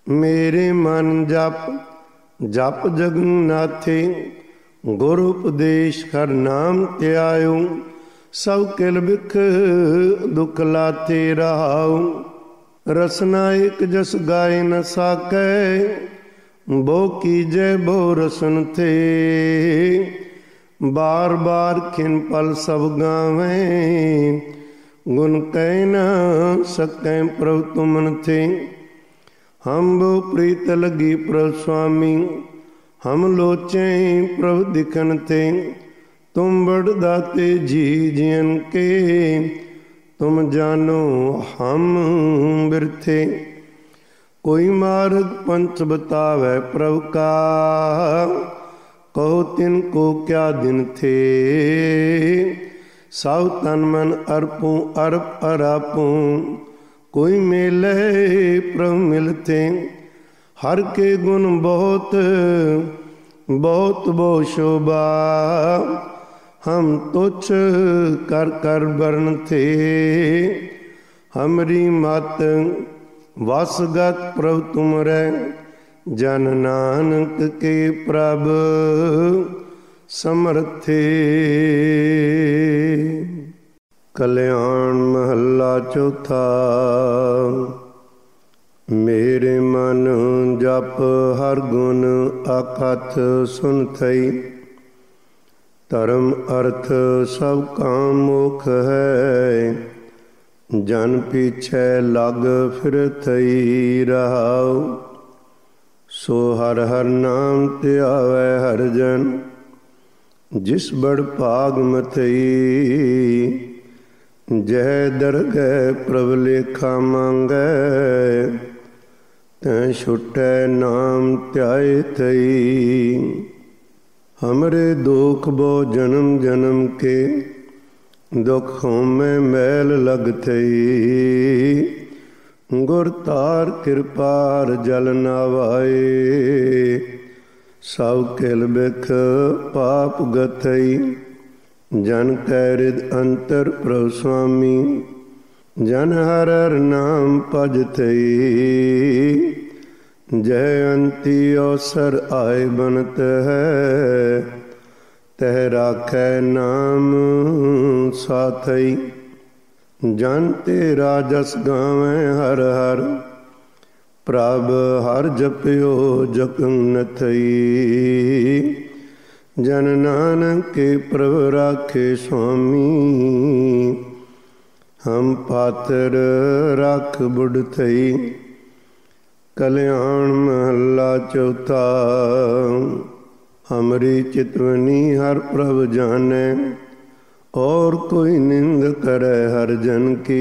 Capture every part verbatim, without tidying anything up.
मेरे मन जप जप जगन्नाथे, गुर उपदेश कर नाम त्यायो। सब किल बिख दुख लाते रहाऊ। रसना एक जस गाय न साकै, बो कीजै बो रसन थे। बार बार खिन पल सब गावें, गुण कह न सकै प्रभु तुमन थे। हम वो प्रीत लगी प्रभु स्वामी, हम लोचे प्रभु दिखन थे। तुम बड़ दाते जी जियन के, तुम जानो हम बिरथे। कोई मार्ग पंथ बतावे प्रभु का, कहो तिनको क्या दिन थे। सब तन मन अर्पों अर्प अरापों, कोई मेले प्रभु मिलते। हर के गुण बहुत बहुत बो शोभा, हम तुच्छ कर कर बरन थे। हमरी मत वसगत प्रभु तुमरे, जन नानक के प्रभ समर्थे। कल्याण महला चौथा। मेरे मन जप हर गुण अकथ सुन थई। धर्म अर्थ सब काम मोख है, जन पीछे लग फिर थई रहाओ। सो हर हर नाम त्यावै हर जन, जिस बड़ भाग मथई। जह दरगह प्रभ लेखा मांगै, तैं छुटै नाम त्याय थई। हमरे दुख बो जन्म जन्म के, दुख में मैल लग थई। गुर तार कृपार जल नावाए, सब किल बिख पाप गथई। जन कै हृद अंतर प्रभु स्वामी, जन हर हर नाम भज थई। जय अंति अवसर आए बनत है, तह राखै नाम साथई। जन तेरा जस गावें हर हर, प्रभ हर जपियो जगन थई। जन नानक के प्रभु राखे स्वामी, हम पात्र राख बुढ़ थई। कल्याण महला चौथा। हमरी चितवनी हर प्रभ जाने, और कोई निंद करे हर जन की।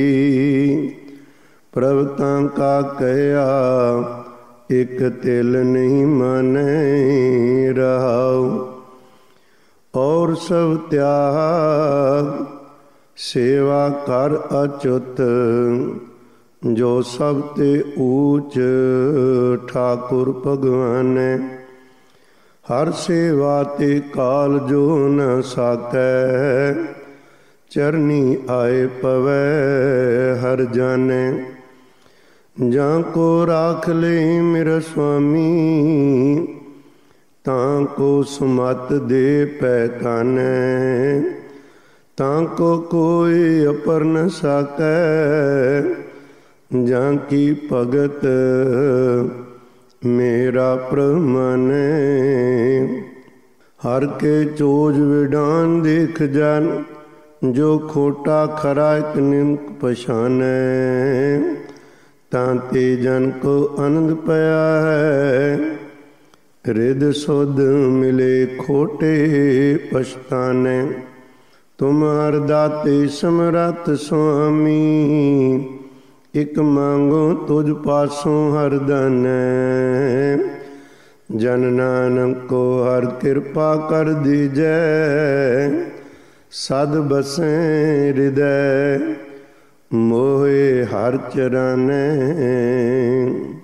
प्रभ तांका कया एक तिल नहीं माने रहाओ। और सब त्याग सेवा कर अच्युत, जो सब ते ऊच ठाकुर भगवान। हर सेवा ते काल जो न साकै, चरनी आए पवै हर जाने। जां को राख ले मेरा स्वामी, तां को सुमत दे पैकाने। तां को कोई अपर न साकै, जां की भगत मेरा प्रभु माने। हर के चोज विडान देख जान, जो खोटा खरा एक निमक पछाने। तांते जन को आनंद पाया है, हृद सुध मिले खोटे पछताने। तुम हर दाते समरथ स्वामी, एक मांगो तुझ पासों हर धन। जन नानक को हर कृपा कर दीजै, सद बसें हृदय मोहे हर चराने।